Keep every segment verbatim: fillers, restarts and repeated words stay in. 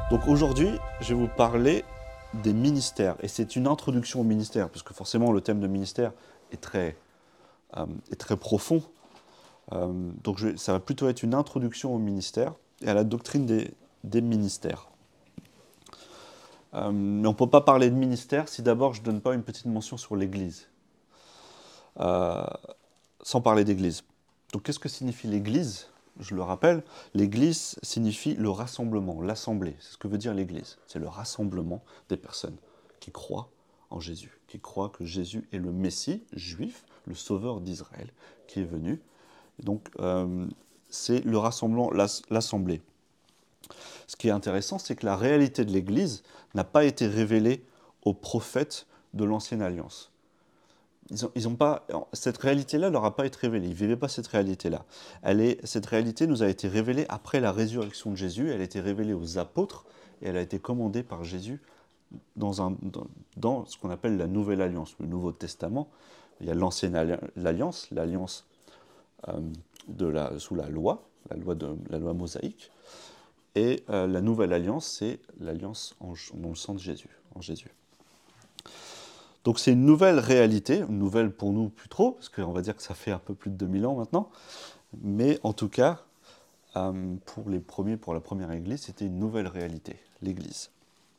Donc aujourd'hui, je vais vous parler des ministères. Et c'est une introduction au ministère, parce que forcément le thème de ministère est très, euh, est très profond. Euh, donc je, ça va plutôt être une introduction au ministère et à la doctrine des, des ministères. Euh, mais on ne peut pas parler de ministère si d'abord je ne donne pas une petite mention sur l'Église, euh, sans parler d'Église. Donc qu'est-ce que signifie l'Église ? Je le rappelle, l'Église signifie le rassemblement, l'assemblée. C'est ce que veut dire l'Église. C'est le rassemblement des personnes qui croient en Jésus, qui croient que Jésus est le Messie juif, le sauveur d'Israël, qui est venu. Donc euh, c'est le rassemblement, l'assemblée. Ce qui est intéressant, c'est que la réalité de l'Église n'a pas été révélée aux prophètes de l'Ancienne Alliance. Ils ont, ils ont pas, cette réalité-là ne leur a pas été révélée. Ils ne vivaient pas cette réalité-là. Elle est, cette réalité nous a été révélée après la résurrection de Jésus. Elle a été révélée aux apôtres et elle a été commandée par Jésus dans, un, dans, dans ce qu'on appelle la Nouvelle Alliance, le Nouveau Testament. Il y a l'Ancienne Alliance, l'Alliance euh, de la, sous la loi, la loi, de, la loi mosaïque. Et euh, la Nouvelle Alliance, c'est l'Alliance en, dans le sang de Jésus, en Jésus. Donc c'est une nouvelle réalité, une nouvelle pour nous plus trop, parce qu'on va dire que ça fait un peu plus de deux mille ans maintenant, mais en tout cas, euh, pour les premiers, pour la première Église, c'était une nouvelle réalité, l'Église.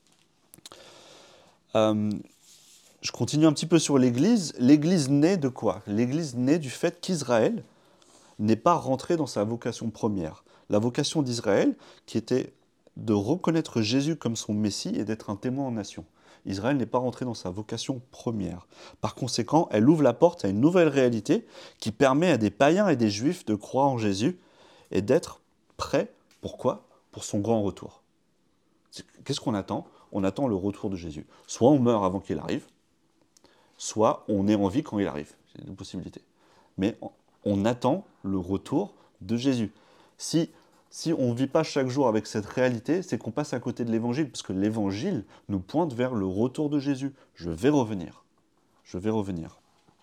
Euh, je continue un petit peu sur l'Église. L'Église naît de quoi ? L'Église naît du fait qu'Israël n'est pas rentré dans sa vocation première. La vocation d'Israël, qui était de reconnaître Jésus comme son Messie et d'être un témoin en nation. Israël n'est pas rentré dans sa vocation première. Par conséquent, elle ouvre la porte à une nouvelle réalité qui permet à des païens et des juifs de croire en Jésus et d'être prêts. Pourquoi ? Pour son grand retour. Qu'est-ce qu'on attend ? On attend le retour de Jésus. Soit on meurt avant qu'il arrive, soit on est en vie quand il arrive. C'est une possibilité. Mais on attend le retour de Jésus. Si Si on ne vit pas chaque jour avec cette réalité, c'est qu'on passe à côté de l'Évangile, parce que l'Évangile nous pointe vers le retour de Jésus. Je vais revenir. Je vais revenir.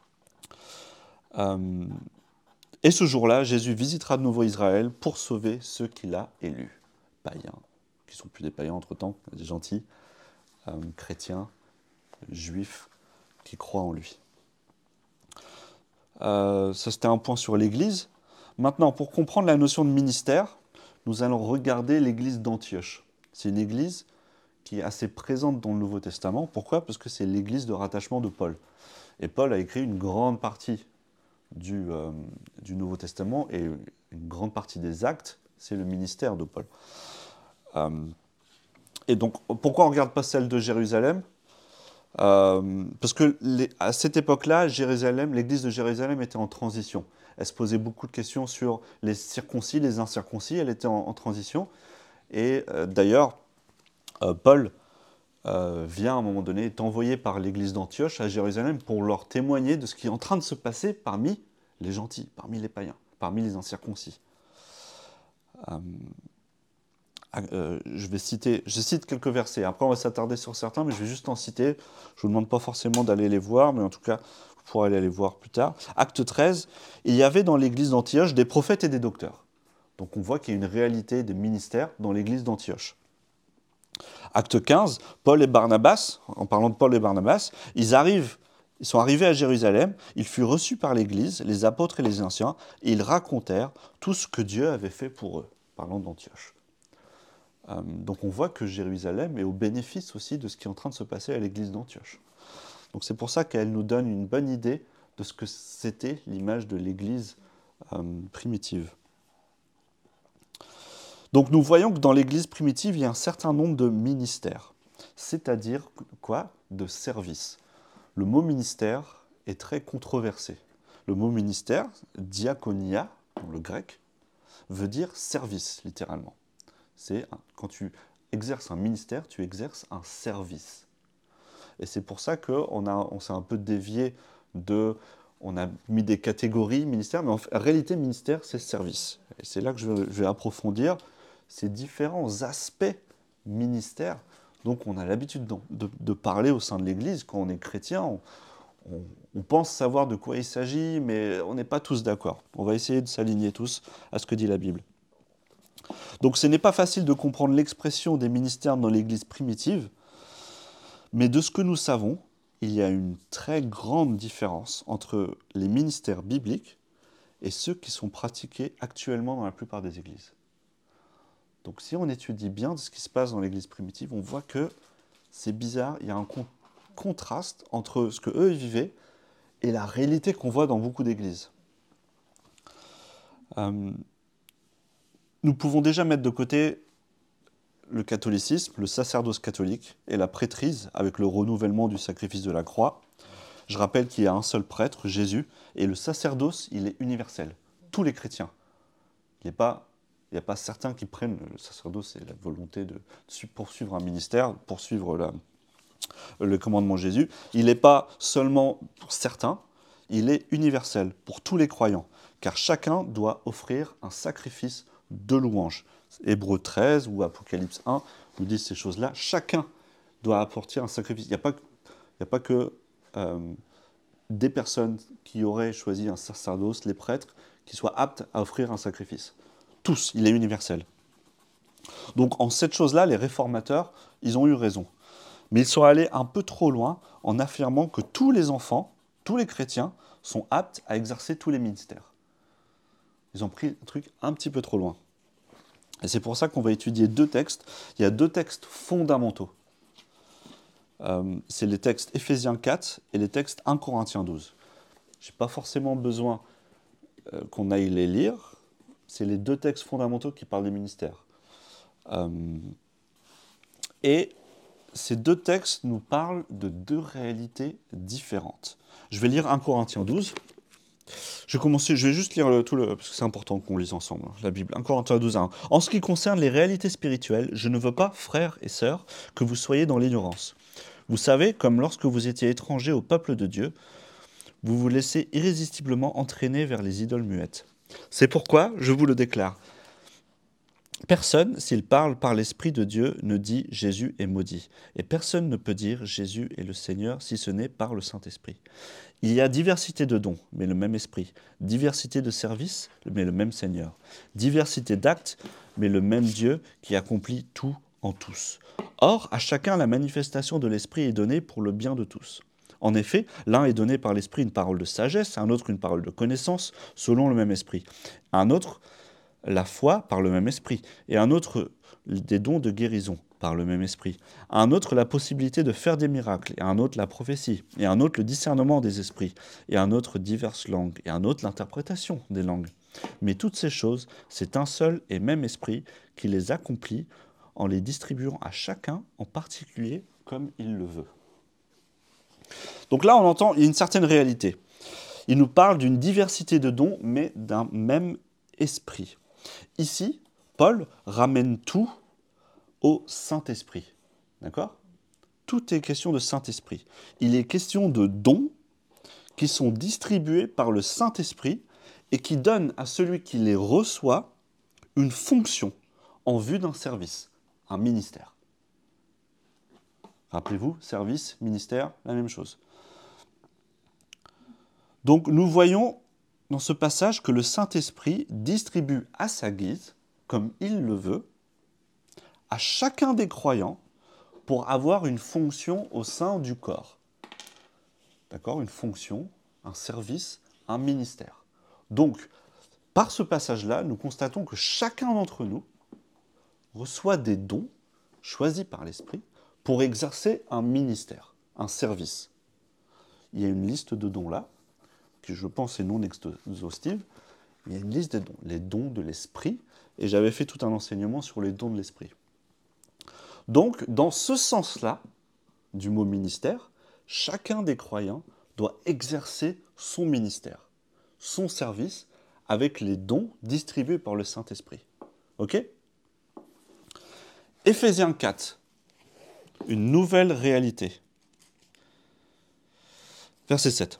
Euh, et ce jour-là, Jésus visitera de nouveau Israël pour sauver ceux qu'il a élus. Païens, qui ne sont plus des païens entre-temps, des gentils, euh, chrétiens, juifs, qui croient en lui. Euh, ça, c'était un point sur l'Église. Maintenant, pour comprendre la notion de ministère, nous allons regarder l'église d'Antioche. C'est une église qui est assez présente dans le Nouveau Testament. Pourquoi ? Parce que c'est l'église de rattachement de Paul. Et Paul a écrit une grande partie du, euh, du Nouveau Testament et une grande partie des actes, c'est le ministère de Paul. Euh, et donc, pourquoi on ne regarde pas celle de Jérusalem ? euh, Parce que les, à cette époque-là, Jérusalem, l'église de Jérusalem était en transition. Elle se posait beaucoup de questions sur les circoncis, les incirconcis. Elle était en, en transition. Et euh, d'ailleurs, euh, Paul euh, vient à un moment donné, est envoyé par l'église d'Antioche à Jérusalem pour leur témoigner de ce qui est en train de se passer parmi les gentils, parmi les païens, parmi les incirconcis. Euh, euh, je vais citer, je cite quelques versets. Après, on va s'attarder sur certains, mais je vais juste en citer. Je ne vous demande pas forcément d'aller les voir, mais en tout cas, vous pourrez aller les voir plus tard. Acte treize, il y avait dans l'église d'Antioche des prophètes et des docteurs. Donc on voit qu'il y a une réalité des ministères dans l'église d'Antioche. Acte quinze, Paul et Barnabas, en parlant de Paul et Barnabas, ils arrivent, ils sont arrivés à Jérusalem, ils furent reçus par l'église, les apôtres et les anciens, et ils racontèrent tout ce que Dieu avait fait pour eux, parlant d'Antioche. Euh, donc on voit que Jérusalem est au bénéfice aussi de ce qui est en train de se passer à l'église d'Antioche. Donc c'est pour ça qu'elle nous donne une bonne idée de ce que c'était l'image de l'église euh, primitive. Donc nous voyons que dans l'église primitive, il y a un certain nombre de ministères, c'est-à-dire quoi ? De services. Le mot ministère est très controversé. Le mot ministère, diakonia, dans le grec, veut dire service, littéralement. C'est un, quand tu exerces un ministère, tu exerces un service. Et c'est pour ça qu'on a, on s'est un peu dévié de... On a mis des catégories ministère, mais en réalité, ministère, c'est service. Et c'est là que je vais, je vais approfondir ces différents aspects ministères. Donc on a l'habitude de, de, de parler au sein de l'Église. Quand on est chrétien, on, on, on pense savoir de quoi il s'agit, mais on n'est pas tous d'accord. On va essayer de s'aligner tous à ce que dit la Bible. Donc ce n'est pas facile de comprendre l'expression des ministères dans l'Église primitive, mais de ce que nous savons, il y a une très grande différence entre les ministères bibliques et ceux qui sont pratiqués actuellement dans la plupart des églises. Donc si on étudie bien ce qui se passe dans l'Église primitive, on voit que c'est bizarre, il y a un con- contraste entre ce qu'eux vivaient et la réalité qu'on voit dans beaucoup d'églises. Euh, nous pouvons déjà mettre de côté le catholicisme, le sacerdoce catholique et la prêtrise avec le renouvellement du sacrifice de la croix. Je rappelle qu'il y a un seul prêtre, Jésus, et le sacerdoce, il est universel. Tous les chrétiens. Il n'y a pas, il n'y a pas certains qui prennent le sacerdoce, c'est la volonté de poursuivre un ministère, poursuivre la, le commandement de Jésus. Il n'est pas seulement pour certains, il est universel pour tous les croyants, car chacun doit offrir un sacrifice de louange. Hébreux treize ou Apocalypse un nous disent ces choses-là. Chacun doit apporter un sacrifice. Il n'y a pas, il n'y a pas que euh, des personnes qui auraient choisi un sacerdoce, les prêtres, qui soient aptes à offrir un sacrifice. Tous, il est universel. Donc en cette chose-là, les réformateurs, ils ont eu raison. Mais ils sont allés un peu trop loin en affirmant que tous les enfants, tous les chrétiens, sont aptes à exercer tous les ministères. Ils ont pris un truc un petit peu trop loin. Et c'est pour ça qu'on va étudier deux textes. Il y a deux textes fondamentaux. Euh, c'est les textes Éphésiens quatre et les textes un Corinthiens douze. Je n'ai pas forcément besoin euh, qu'on aille les lire. C'est les deux textes fondamentaux qui parlent des ministères. Euh, et ces deux textes nous parlent de deux réalités différentes. Je vais lire un Corinthiens douze. Je vais, commencer, je vais juste lire le, tout le... parce que c'est important qu'on lise ensemble, hein, la Bible. un Corinthiens douze, un. En ce qui concerne les réalités spirituelles, je ne veux pas, frères et sœurs, que vous soyez dans l'ignorance. Vous savez, comme lorsque vous étiez étrangers au peuple de Dieu, vous vous laissez irrésistiblement entraîner vers les idoles muettes. C'est pourquoi, je vous le déclare, personne, s'il parle par l'Esprit de Dieu, ne dit « Jésus est maudit ». Et personne ne peut dire « Jésus est le Seigneur » si ce n'est par le Saint-Esprit. Il y a diversité de dons, mais le même Esprit. Diversité de services, mais le même Seigneur. Diversité d'actes, mais le même Dieu qui accomplit tout en tous. Or, à chacun, la manifestation de l'Esprit est donnée pour le bien de tous. En effet, l'un est donné par l'Esprit une parole de sagesse, un autre une parole de connaissance, selon le même Esprit. Un autre, la foi par le même Esprit, et un autre, des dons de guérison par le même Esprit. Un autre, la possibilité de faire des miracles, et un autre, la prophétie, et un autre, le discernement des esprits, et un autre, diverses langues, et un autre, l'interprétation des langues. Mais toutes ces choses, c'est un seul et même Esprit qui les accomplit en les distribuant à chacun en particulier comme il le veut. Donc là, on entend, il y a une certaine réalité. Il nous parle d'une diversité de dons, mais d'un même esprit. Ici, Paul ramène tout au Saint-Esprit. D'accord ? Tout est question de Saint-Esprit. Il est question de dons qui sont distribués par le Saint-Esprit et qui donnent à celui qui les reçoit une fonction en vue d'un service, un ministère. Rappelez-vous, service, ministère, la même chose. Donc nous voyons dans ce passage que le Saint-Esprit distribue à sa guise, comme il le veut, à chacun des croyants pour avoir une fonction au sein du corps. D'accord ? Une fonction, un service, un ministère. Donc, par ce passage-là, nous constatons que chacun d'entre nous reçoit des dons choisis par l'Esprit pour exercer un ministère, un service. Il y a une liste de dons là, qui je pense est non exhaustive. Il y a une liste des dons, les dons de l'Esprit, et j'avais fait tout un enseignement sur les dons de l'Esprit. Donc, dans ce sens-là, du mot ministère, chacun des croyants doit exercer son ministère, son service, avec les dons distribués par le Saint-Esprit. Ok ? Éphésiens quatre, une nouvelle réalité. Verset sept.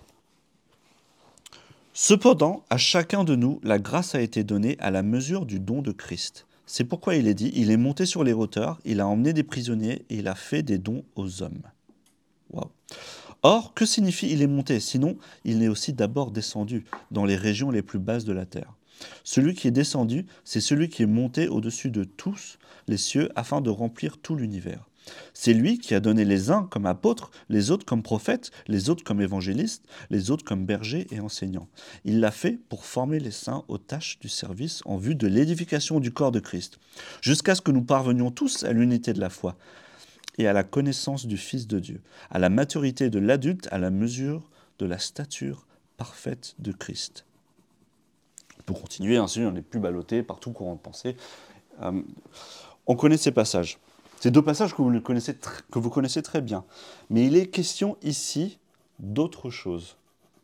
Cependant, à chacun de nous, la grâce a été donnée à la mesure du don de Christ. C'est pourquoi il est dit, il est monté sur les hauteurs, il a emmené des prisonniers et il a fait des dons aux hommes. Wow. Or, que signifie il est monté ? Sinon, il est aussi d'abord descendu dans les régions les plus basses de la terre. Celui qui est descendu, c'est celui qui est monté au-dessus de tous les cieux afin de remplir tout l'univers. C'est lui qui a donné les uns comme apôtres, les autres comme prophètes, les autres comme évangélistes, les autres comme bergers et enseignants. Il l'a fait pour former les saints aux tâches du service en vue de l'édification du corps de Christ, jusqu'à ce que nous parvenions tous à l'unité de la foi et à la connaissance du Fils de Dieu, à la maturité de l'adulte, à la mesure de la stature parfaite de Christ. On peut continuer, ainsi on n'est plus ballotté par tout courant de pensée. Euh, on connaît ces passages. Ces deux passages que vous, connaissez tr- que vous connaissez très bien. Mais il est question ici d'autre chose.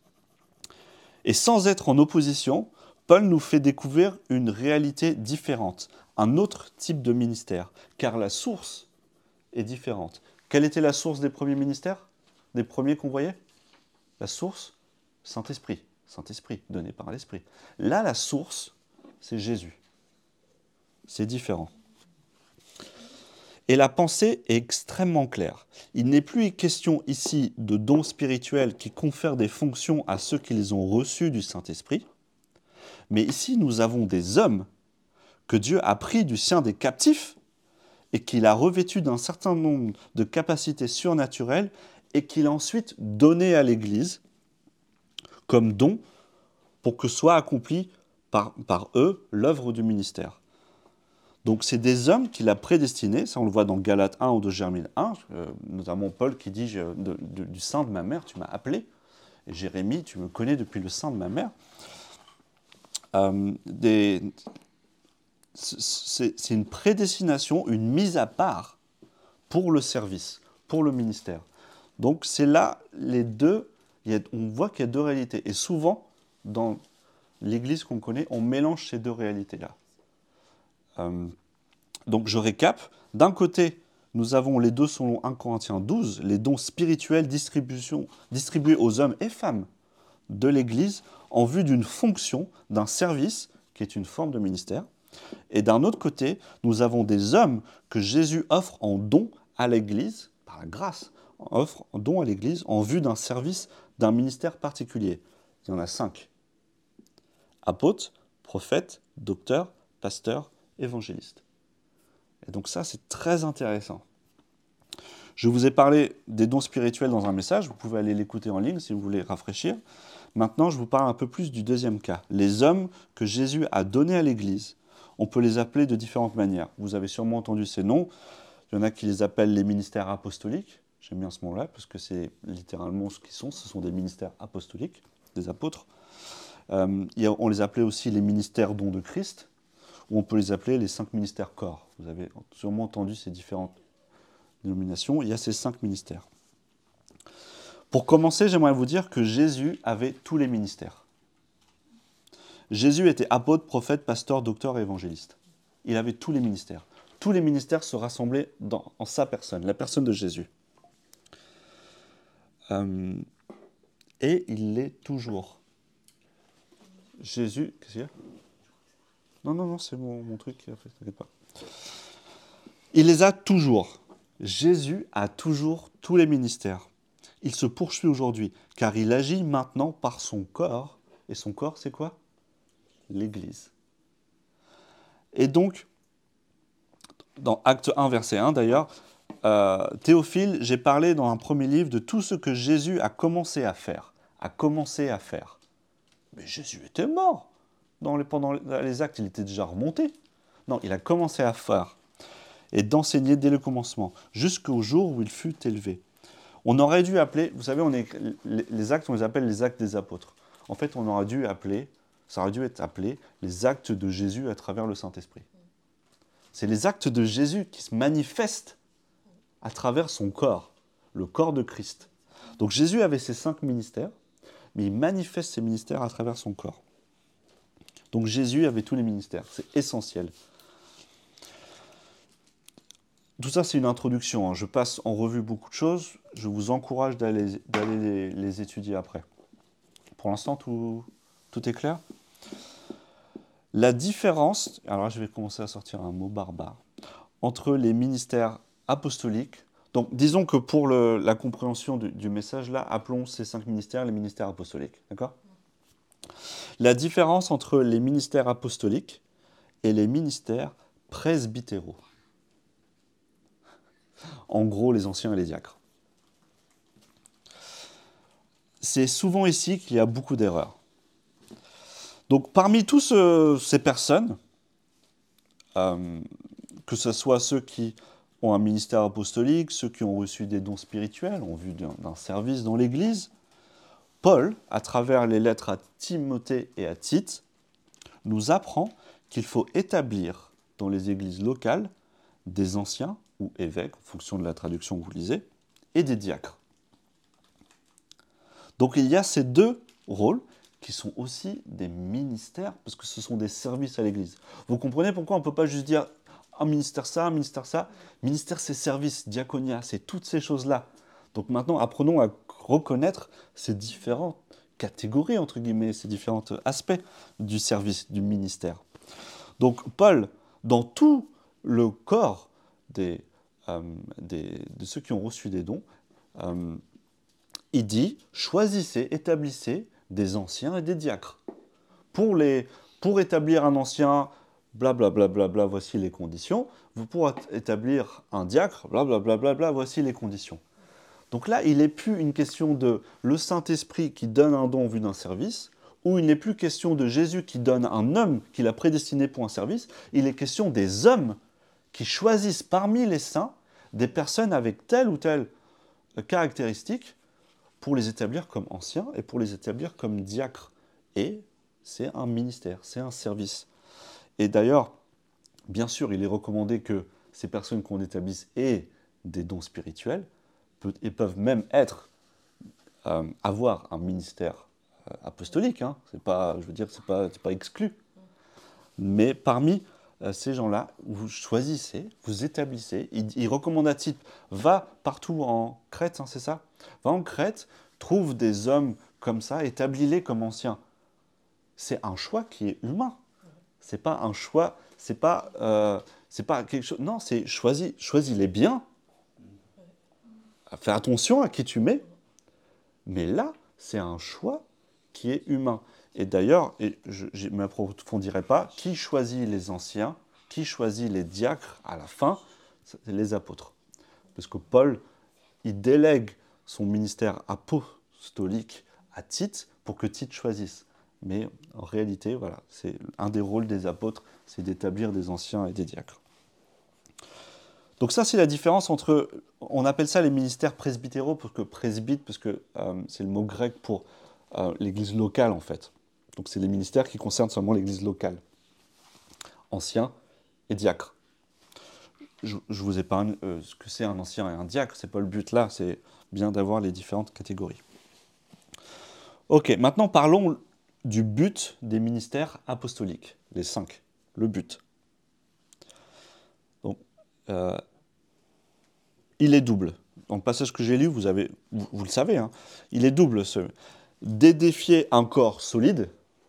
Et sans être en opposition, Paul nous fait découvrir une réalité différente, un autre type de ministère, car la source est différente. Quelle était la source des premiers ministères? Des premiers qu'on voyait? La source, Saint-Esprit. Saint-Esprit, donné par l'Esprit. Là, la source, c'est Jésus. C'est différent. Et la pensée est extrêmement claire. Il n'est plus question ici de dons spirituels qui confèrent des fonctions à ceux qui les ont reçus du Saint-Esprit, mais ici nous avons des hommes que Dieu a pris du sien des captifs et qu'il a revêtus d'un certain nombre de capacités surnaturelles et qu'il a ensuite donné à l'Église comme don pour que soit accomplie par, par eux l'œuvre du ministère. Donc c'est des hommes qu'il a prédestinés, ça on le voit dans Galates un ou de Germine un, euh, notamment Paul qui dit de, de, du sein de ma mère tu m'as appelé, et Jérémie tu me connais depuis le sein de ma mère. Euh, des, c'est, c'est une prédestination, une mise à part pour le service, pour le ministère. Donc c'est là les deux, il y a, on voit qu'il y a deux réalités. Et souvent, dans l'Église qu'on connaît, on mélange ces deux réalités-là. Euh, donc je récap. D'un côté, nous avons les deux selon un Corinthiens douze, les dons spirituels distribués aux hommes et femmes de l'Église en vue d'une fonction, d'un service qui est une forme de ministère. Et d'un autre côté, nous avons des hommes que Jésus offre en don à l'Église, par la grâce, offre en don à l'Église en vue d'un service, d'un ministère particulier. Il y en a cinq. Apôtres, prophètes, docteurs, pasteurs, évangélistes. Et donc ça, c'est très intéressant. Je vous ai parlé des dons spirituels dans un message, vous pouvez aller l'écouter en ligne si vous voulez rafraîchir. Maintenant, je vous parle un peu plus du deuxième cas. Les hommes que Jésus a donnés à l'Église, on peut les appeler de différentes manières. Vous avez sûrement entendu ces noms. Il y en a qui les appellent les ministères apostoliques. J'aime bien ce mot-là parce que c'est littéralement ce qu'ils sont. Ce sont des ministères apostoliques, des apôtres. Euh, on les appelait aussi les ministères dons de Christ, ou on peut les appeler les cinq ministères corps. Vous avez sûrement entendu ces différentes dénominations. Il y a ces cinq ministères. Pour commencer, j'aimerais vous dire que Jésus avait tous les ministères. Jésus était apôtre, prophète, pasteur, docteur et évangéliste. Il avait tous les ministères. Tous les ministères se rassemblaient dans, en sa personne, la personne de Jésus. Euh, et il l'est toujours. Jésus, qu'est-ce qu'il y a? Non, non, non, c'est mon, mon truc qui a fait, t'inquiète pas. Il les a toujours. Jésus a toujours tous les ministères. Il se poursuit aujourd'hui, car il agit maintenant par son corps. Et son corps, c'est quoi? L'Église. Et donc, dans Acte un, verset un d'ailleurs, euh, Théophile, j'ai parlé dans un premier livre de tout ce que Jésus a commencé à faire. A commencé à faire. Mais Jésus était mort. Dans les, pendant les actes, il était déjà remonté. Non, il a commencé à faire et d'enseigner dès le commencement, jusqu'au jour où il fut élevé. On aurait dû appeler, vous savez, on est, les actes, on les appelle les actes des apôtres. En fait, on aurait dû appeler, ça aurait dû être appelé les actes de Jésus à travers le Saint-Esprit. C'est les actes de Jésus qui se manifestent à travers son corps, le corps de Christ. Donc Jésus avait ses cinq ministères, mais il manifeste ses ministères à travers son corps. Donc Jésus avait tous les ministères, c'est essentiel. Tout ça, c'est une introduction. Hein. Je passe en revue beaucoup de choses. Je vous encourage d'aller, d'aller les, les étudier après. Pour l'instant, tout, tout est clair? La différence, alors là, je vais commencer à sortir un mot barbare, entre les ministères apostoliques. Donc, disons que pour le, la compréhension du, du message, là, appelons ces cinq ministères les ministères apostoliques. D'accord? La différence entre les ministères apostoliques et les ministères presbytéraux. En gros, les anciens et les diacres. C'est souvent ici qu'il y a beaucoup d'erreurs. Donc, parmi tous ce, ces personnes, euh, que ce soit ceux qui ont un ministère apostolique, ceux qui ont reçu des dons spirituels en vue d'un, d'un service dans l'Église, Paul, à travers les lettres à Timothée et à Tite, nous apprend qu'il faut établir dans les églises locales des anciens ou évêques, en fonction de la traduction que vous lisez, et des diacres. Donc il y a ces deux rôles qui sont aussi des ministères, parce que ce sont des services à l'Église. Vous comprenez pourquoi on ne peut pas juste dire un ministère ça, un ministère ça. Ministère, c'est service, diaconia, c'est toutes ces choses-là. Donc maintenant, apprenons à reconnaître ces différentes catégories, entre guillemets, ces différents aspects du service, du ministère. Donc Paul, dans tout le corps des, euh, des, de ceux qui ont reçu des dons, euh, il dit, choisissez, établissez des anciens et des diacres. Pour, les, pour établir un ancien, blablabla, bla, bla, bla, voici les conditions. Vous pourrez établir un diacre, blablabla, bla, bla, voici les conditions. Donc là, il n'est plus une question de le Saint-Esprit qui donne un don en vue d'un service, ou il n'est plus question de Jésus qui donne un homme qu'il a prédestiné pour un service, il est question des hommes qui choisissent parmi les saints des personnes avec telle ou telle caractéristique pour les établir comme anciens et pour les établir comme diacres. Et c'est un ministère, c'est un service. Et d'ailleurs, bien sûr, il est recommandé que ces personnes qu'on établisse aient des dons spirituels, et peuvent même être, euh, avoir un ministère euh, apostolique. Hein. C'est pas, je veux dire, c'est pas, c'est pas exclu. Mais parmi euh, ces gens-là, vous choisissez, vous établissez. Il, il recommande à Tite, va partout en Crète, hein, c'est ça? Va en Crète, trouve des hommes comme ça, établis-les comme anciens. C'est un choix qui est humain. C'est pas un choix, c'est pas, euh, c'est pas quelque chose. Non, c'est choisis, choisis-les bien. Fais attention à qui tu mets, mais là, c'est un choix qui est humain. Et d'ailleurs, et je ne m'approfondirai pas, qui choisit les anciens, qui choisit les diacres à la fin? C'est les apôtres. Parce que Paul, il délègue son ministère apostolique à Tite pour que Tite choisisse. Mais en réalité, voilà, c'est un des rôles des apôtres, c'est d'établir des anciens et des diacres. Donc ça, c'est la différence entre, on appelle ça les ministères presbytéraux, parce que presbyte, parce que euh, c'est le mot grec pour euh, l'église locale, en fait. Donc c'est les ministères qui concernent seulement l'église locale. Anciens et diacres. Je, je vous épargne euh, ce que c'est un ancien et un diacre, c'est pas le but là, c'est bien d'avoir les différentes catégories. Ok, maintenant parlons du but des ministères apostoliques, les cinq, le but. Donc, euh, il est double. Dans le passage que j'ai lu, vous, avez, vous, vous le savez, hein, il est double. Ce, d'édifier un corps solide,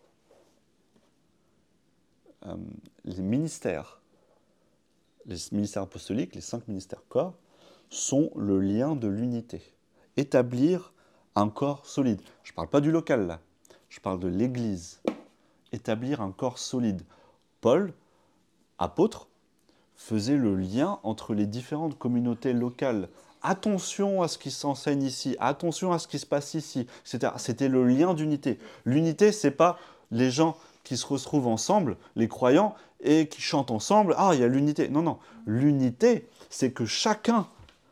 euh, les ministères, les ministères apostoliques, les cinq ministères corps, sont le lien de l'unité. Établir un corps solide. Je ne parle pas du local là, je parle de l'Église. Établir un corps solide. Paul, apôtre, faisait le lien entre les différentes communautés locales. Attention à ce qui s'enseigne ici, attention à ce qui se passe ici, et cetera. C'était le lien d'unité. L'unité, ce n'est pas les gens qui se retrouvent ensemble, les croyants, et qui chantent ensemble. Ah, il y a l'unité. Non, non. L'unité, c'est que chacun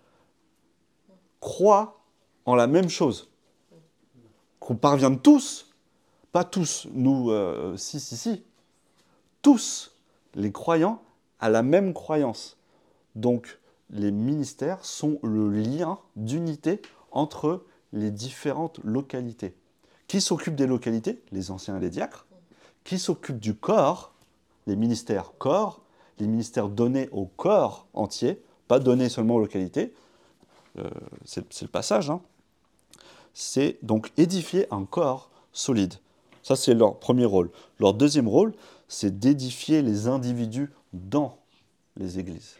croit en la même chose. Qu'on parvienne tous, pas tous, nous, euh, si, si, si, tous les croyants à la même croyance. Donc, les ministères sont le lien d'unité entre les différentes localités. Qui s'occupe des localités? Les anciens et les diacres. Qui s'occupe du corps? Les ministères corps, les ministères donnés au corps entier, pas donnés seulement aux localités. Euh, c'est, c'est le passage. Hein. C'est donc édifier un corps solide. Ça, c'est leur premier rôle. Leur deuxième rôle, c'est d'édifier les individus dans les églises.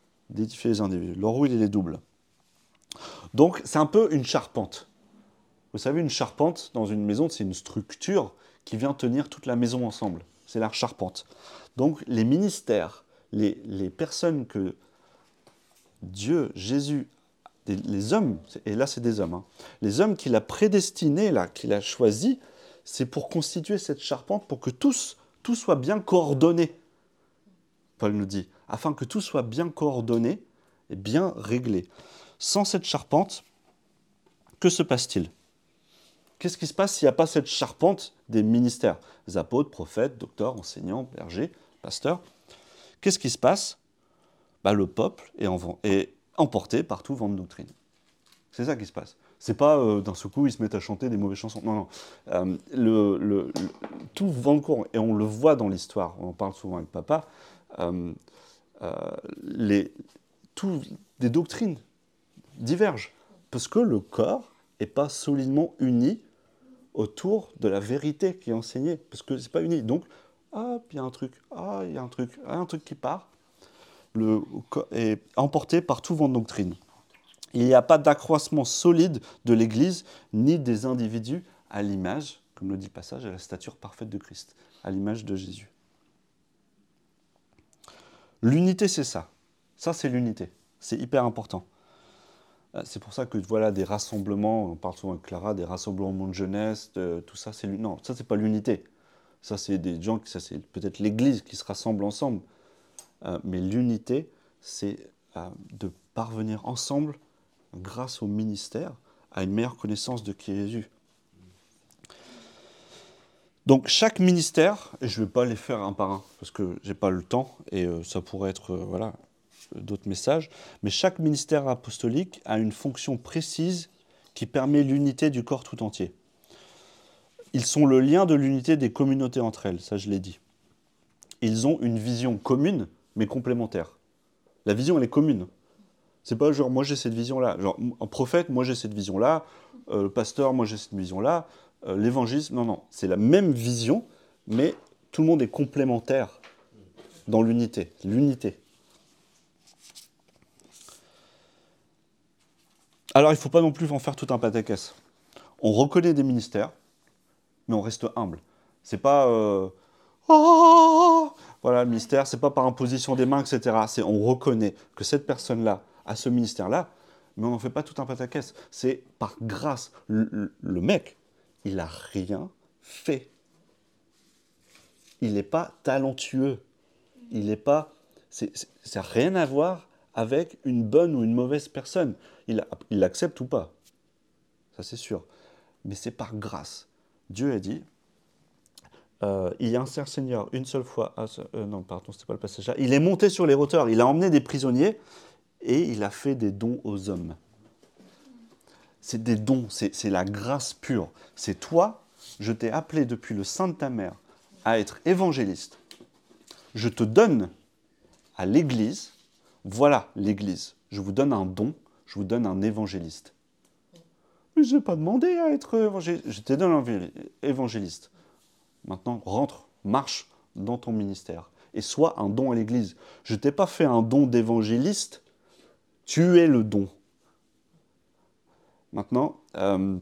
D'édifier les individus. Leur rôle, il est double. Donc, c'est un peu une charpente. Vous savez, une charpente dans une maison, c'est une structure qui vient tenir toute la maison ensemble. C'est la charpente. Donc les ministères, les, les personnes que Dieu, Jésus, les, les hommes, et là c'est des hommes, hein, les hommes qu'il a prédestinés, là, qu'il a choisis, c'est pour constituer cette charpente, pour que tous, tout soit bien coordonné. Paul nous dit, afin que tout soit bien coordonné et bien réglé. Sans cette charpente, que se passe-t-il ? Qu'est-ce qui se passe s'il n'y a pas cette charpente des ministères ? Les apôtres, prophètes, docteurs, enseignants, bergers, pasteurs. Qu'est-ce qui se passe ? Bah, le peuple est, en, est emporté par tout vent de doctrine. C'est ça qui se passe. C'est pas euh, d'un seul coup ils se mettent à chanter des mauvaises chansons. Non, non. Euh, le, le, le, tout vent de courant, et on le voit dans l'histoire, on en parle souvent avec papa, euh, euh, les, tout, des doctrines divergent. Parce que le corps n'est pas solidement uni autour de la vérité qui est enseignée. Parce que c'est pas uni. Donc, ah, il y a un truc, ah, il y a un truc, ah, un truc qui part. Le corps est emporté par tout vent de doctrine. Il n'y a pas d'accroissement solide de l'Église, ni des individus à l'image, comme le dit le passage, à la stature parfaite de Christ, à l'image de Jésus. L'unité, c'est ça. Ça, c'est l'unité. C'est hyper important. C'est pour ça que voilà des rassemblements, on parle souvent avec Clara, des rassemblements de jeunesse, de, tout ça, c'est non, ça c'est pas l'unité. Ça c'est des gens, ça c'est peut-être l'Église qui se rassemble ensemble. Euh, mais l'unité, c'est euh, de parvenir ensemble, grâce au ministère, à une meilleure connaissance de qui est Jésus. Donc chaque ministère, et je ne vais pas les faire un par un, parce que j'ai pas le temps, et euh, ça pourrait être euh, voilà, d'autres messages, mais chaque ministère apostolique a une fonction précise qui permet l'unité du corps tout entier. Ils sont le lien de l'unité des communautés entre elles, ça je l'ai dit. Ils ont une vision commune, mais complémentaire. La vision, elle est commune. C'est pas genre, moi j'ai cette vision-là. Genre, un prophète, moi j'ai cette vision-là. Euh, le pasteur, moi j'ai cette vision-là. Euh, l'évangéliste, non, non. C'est la même vision, mais tout le monde est complémentaire dans l'unité. L'unité. Alors, il ne faut pas non plus en faire tout un pataquès. On reconnaît des ministères, mais on reste humble. C'est pas... Euh, oh voilà, le ministère, c'est pas par imposition des mains, et cetera. C'est on reconnaît que cette personne-là a ce ministère-là, mais on n'en fait pas tout un pataquès. C'est par grâce. Le, le, le mec, il n'a rien fait. Il n'est pas talentueux. Il n'est pas... C'est, c'est, ça n'a rien à voir avec une bonne ou une mauvaise personne. Il, il l'accepte ou pas. Ça, c'est sûr. Mais c'est par grâce. Dieu a dit... Euh, il y a un seul Seigneur, une seule fois. Ah, euh, non, pardon, c'était pas le passage là. Il est monté sur les hauteurs, il a emmené des prisonniers et il a fait des dons aux hommes. C'est des dons, c'est, c'est la grâce pure. C'est toi, je t'ai appelé depuis le sein de ta mère à être évangéliste. Je te donne à l'Église, voilà l'Église. Je vous donne un don, je vous donne un évangéliste. Mais je n'ai pas demandé à être évangéliste. Je te donne un évangéliste. Maintenant, rentre, marche dans ton ministère et sois un don à l'Église. Je ne t'ai pas fait un don d'évangéliste, tu es le don. Maintenant, euh,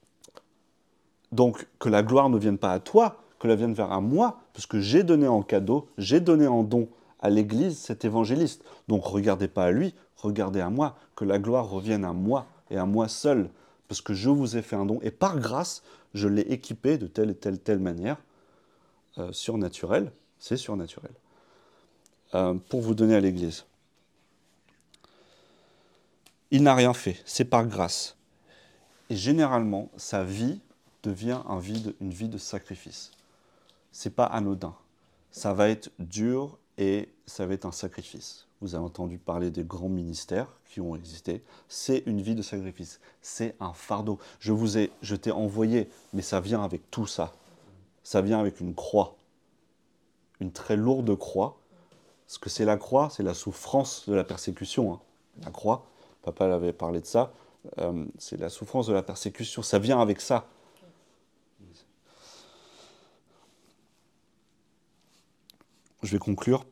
donc que la gloire ne vienne pas à toi, que la vienne vers à moi, parce que j'ai donné en cadeau, j'ai donné en don à l'Église cet évangéliste. Donc regardez pas à lui, regardez à moi, que la gloire revienne à moi et à moi seul, parce que je vous ai fait un don et par grâce, je l'ai équipé de telle et telle telle manière. Euh, surnaturel, c'est surnaturel, euh, pour vous donner à l'Église. Il n'a rien fait, c'est par grâce. Et généralement, sa vie devient un vie de, une vie de sacrifice. C'est pas anodin. Ça va être dur et ça va être un sacrifice. Vous avez entendu parler des grands ministères qui ont existé. C'est une vie de sacrifice. C'est un fardeau. Je vous ai, je t'ai envoyé, mais ça vient avec tout ça. Ça vient avec une croix, une très lourde croix. Ce que c'est la croix, c'est la souffrance de la persécution. Hein. La croix, papa l'avait parlé de ça, euh, c'est la souffrance de la persécution, ça vient avec ça. Je vais conclure.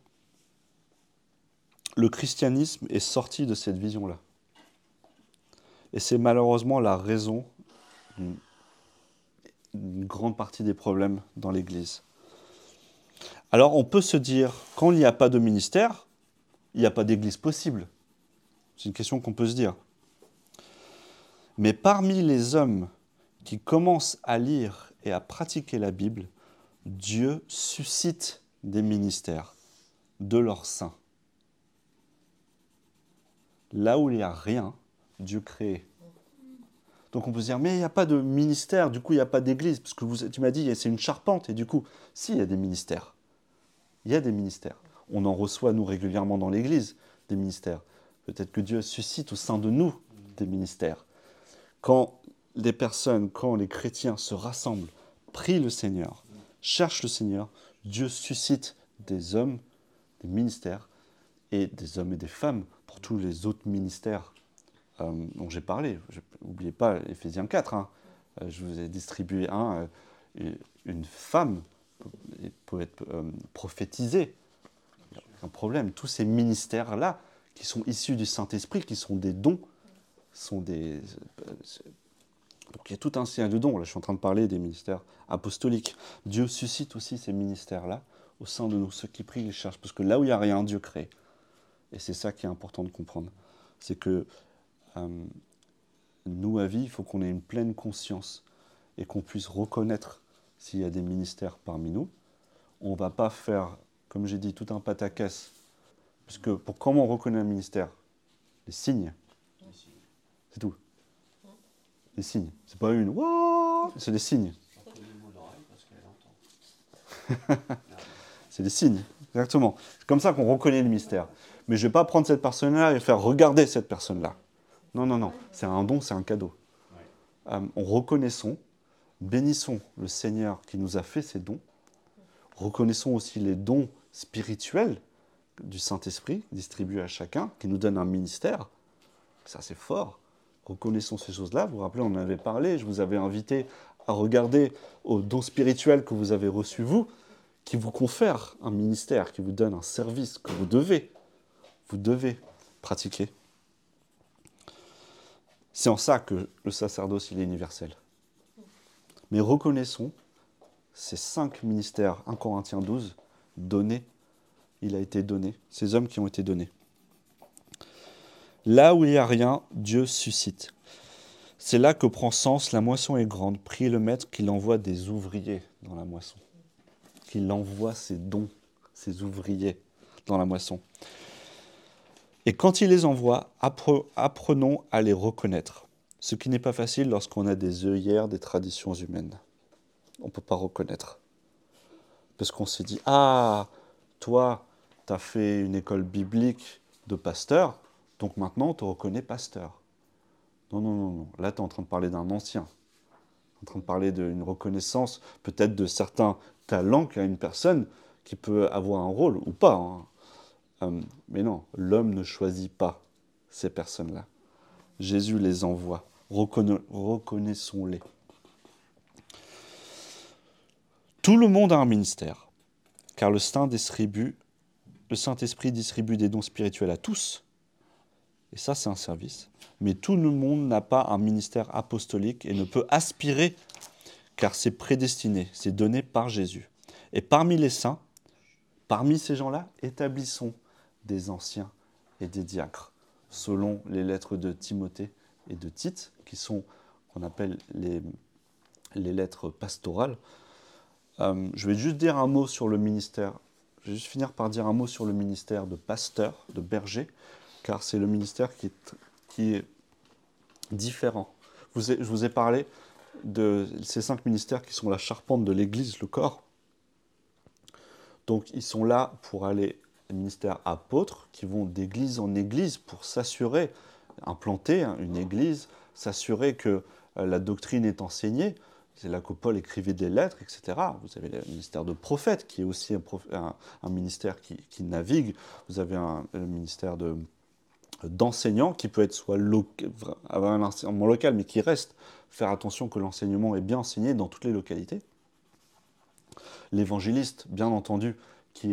Le christianisme est sorti de cette vision-là. Et c'est malheureusement la raison d'une une grande partie des problèmes dans l'Église. Alors on peut se dire, quand il n'y a pas de ministère, il n'y a pas d'Église possible. C'est une question qu'on peut se dire. Mais parmi les hommes qui commencent à lire et à pratiquer la Bible, Dieu suscite des ministères de leurs saints. Là où il n'y a rien, Dieu crée. Donc on peut se dire, mais il n'y a pas de ministère, du coup il n'y a pas d'église, parce que vous, tu m'as dit, c'est une charpente, et du coup, si, il y a des ministères. Il y a des ministères. On en reçoit, nous, régulièrement dans l'église, des ministères. Peut-être que Dieu suscite au sein de nous des ministères. Quand les personnes, quand les chrétiens se rassemblent, prient le Seigneur, cherchent le Seigneur, Dieu suscite des hommes, des ministères, et des hommes et des femmes pour tous les autres ministères euh, dont j'ai parlé. N'oubliez pas Éphésiens quatre, hein. Euh, je vous ai distribué un, euh, une femme peut être euh, prophétisée. Il n'y a aucun problème. Tous ces ministères-là, qui sont issus du Saint-Esprit, qui sont des dons, sont des... Euh, donc il y a tout un siècle de dons. Là, je suis en train de parler des ministères apostoliques. Dieu suscite aussi ces ministères-là au sein de nous, ceux qui prient, les cherchent. Parce que là où il n'y a rien, Dieu crée. Et c'est ça qui est important de comprendre. C'est que euh, nous, à vie, il faut qu'on ait une pleine conscience et qu'on puisse reconnaître s'il y a des ministères parmi nous. On ne va pas faire, comme j'ai dit, tout un pataquès. Puisque pour comment on reconnaît un ministère? Les signes. C'est tout. Les signes. C'est pas une Wouah, c'est des signes. C'est des signes, exactement. C'est comme ça qu'on reconnaît le mystère. Mais je ne vais pas prendre cette personne-là et faire regarder cette personne-là. Non, non, non. C'est un don, c'est un cadeau. Euh, on reconnaissons, bénissons le Seigneur qui nous a fait ces dons. Reconnaissons aussi les dons spirituels du Saint-Esprit distribués à chacun, qui nous donne un ministère. Ça, c'est fort. Reconnaissons ces choses-là. Vous vous rappelez, on en avait parlé. Je vous avais invité à regarder aux dons spirituels que vous avez reçus, vous, qui vous confèrent un ministère, qui vous donne un service que vous devez, vous devez pratiquer. C'est en ça que le sacerdoce, il est universel. Mais reconnaissons ces cinq ministères, un Corinthiens douze, donnés, il a été donné, ces hommes qui ont été donnés. Là où il n'y a rien, Dieu suscite. C'est là que prend sens la moisson est grande. Priez le maître qu'il envoie des ouvriers dans la moisson. Qu'il envoie ses dons, ses ouvriers dans la moisson. Et quand il les envoie, apprenons à les reconnaître. Ce qui n'est pas facile lorsqu'on a des œillères, des traditions humaines. On ne peut pas reconnaître. Parce qu'on se dit, ah, toi, tu as fait une école biblique de pasteur, donc maintenant on te reconnaît pasteur. Non, non, non, non. Là, tu es en train de parler d'un ancien. En train de parler d'une reconnaissance, peut-être de certains talents qu'a une personne qui peut avoir un rôle ou pas. Hein. Euh, mais non, l'homme ne choisit pas ces personnes-là. Jésus les envoie. Reconna- reconnaissons-les. Tout le monde a un ministère, car le Saint distribue, le Saint-Esprit distribue des dons spirituels à tous. Et ça, c'est un service. Mais tout le monde n'a pas un ministère apostolique et ne peut aspirer, car c'est prédestiné, c'est donné par Jésus. Et parmi les saints, parmi ces gens-là, établissons des anciens et des diacres, selon les lettres de Timothée et de Tite, qui sont, qu'on appelle les, les lettres pastorales. Euh, je vais juste dire un mot sur le ministère. Je vais juste finir par dire un mot sur le ministère de pasteur, de berger, car c'est le ministère qui est, qui est différent. Vous ai, je vous ai parlé de ces cinq ministères qui sont la charpente de l'Église, le corps. Donc ils sont là pour aller, les ministères apôtres, qui vont d'église en église pour s'assurer, implanter une église, s'assurer que euh, la doctrine est enseignée. C'est là que Paul écrivait des lettres, et cetera. Vous avez le ministère de prophète, qui est aussi un, un, un ministère qui, qui navigue. Vous avez un, le ministère de, d'enseignant, qui peut être soit loca, un enseignement local, mais qui reste. Faire attention que l'enseignement est bien enseigné dans toutes les localités. L'évangéliste, bien entendu, qui est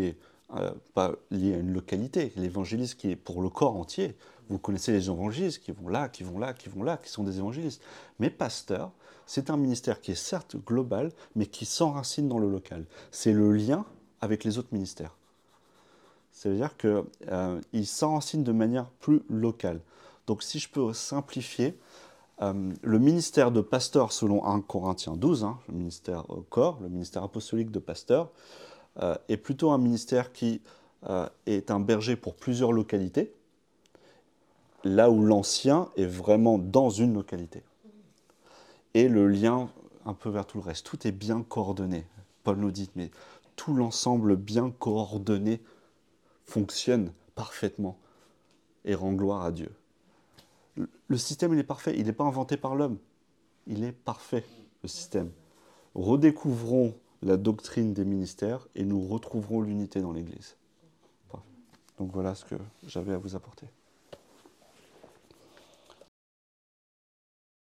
euh, pas lié à une localité. L'évangéliste qui est pour le corps entier. Vous connaissez les évangélistes qui vont là, qui vont là, qui vont là, qui sont des évangélistes. Mais pasteur, c'est un ministère qui est certes global, mais qui s'enracine dans le local. C'est le lien avec les autres ministères. C'est-à-dire qu'il euh, s'enracine de manière plus locale. Donc si je peux simplifier, euh, le ministère de pasteur selon un Corinthiens douze, hein, le ministère euh, corps, le ministère apostolique de pasteur, euh, est plutôt un ministère qui euh, est un berger pour plusieurs localités, là où l'ancien est vraiment dans une localité. Et le lien un peu vers tout le reste. Tout est bien coordonné. Paul nous dit, mais tout l'ensemble bien coordonné fonctionne parfaitement et rend gloire à Dieu. Le système, il est parfait. Il n'est pas inventé par l'homme. Il est parfait, le système. Redécouvrons la doctrine des ministères et nous retrouverons l'unité dans l'Église. Donc voilà ce que j'avais à vous apporter.